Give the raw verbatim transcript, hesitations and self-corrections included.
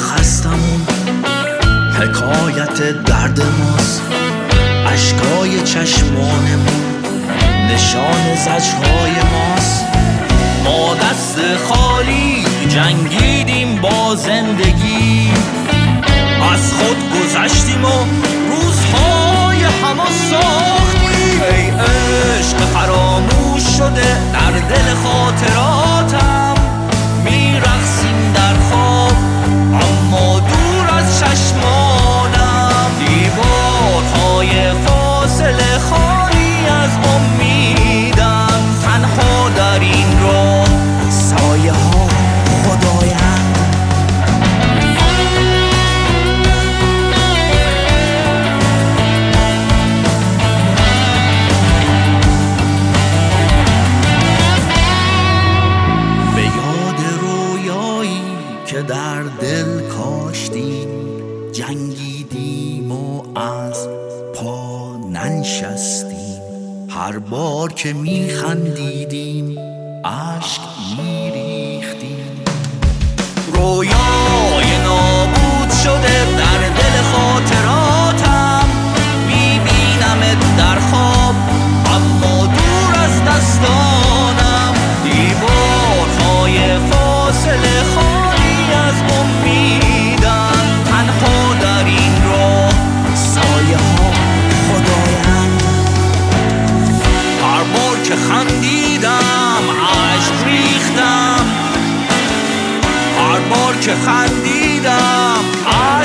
خستمون حکایت درد ماست، اشکای چشمانمون نشان زجرهای ماست. ما دست خالی جنگیدیم با زندگی، از خود گذشتیم و روزهای همه ساختیم. ای عشق فراموش شده در دل خاطراتم، میرقصیم در خواب اما دور از چشمانم. دیوارهای فاصله خالی از امیدم، تنها در این راه سایه ها خدایم. به یاد رویایی که در دل کاشتیم، جنگیدیم و از پا ننشستیم. هر بار که میخندیدیم اشک میریختیم. رویای نابود شده در دل خاطراتم، میبینمت در خواب اما دور از دستانم. دیوارهای فاصله خالی از امیدم، تنها در این راه سایه ها خدایم. هر بار که خندیدم اشک ریختم، هر بار که خندیدم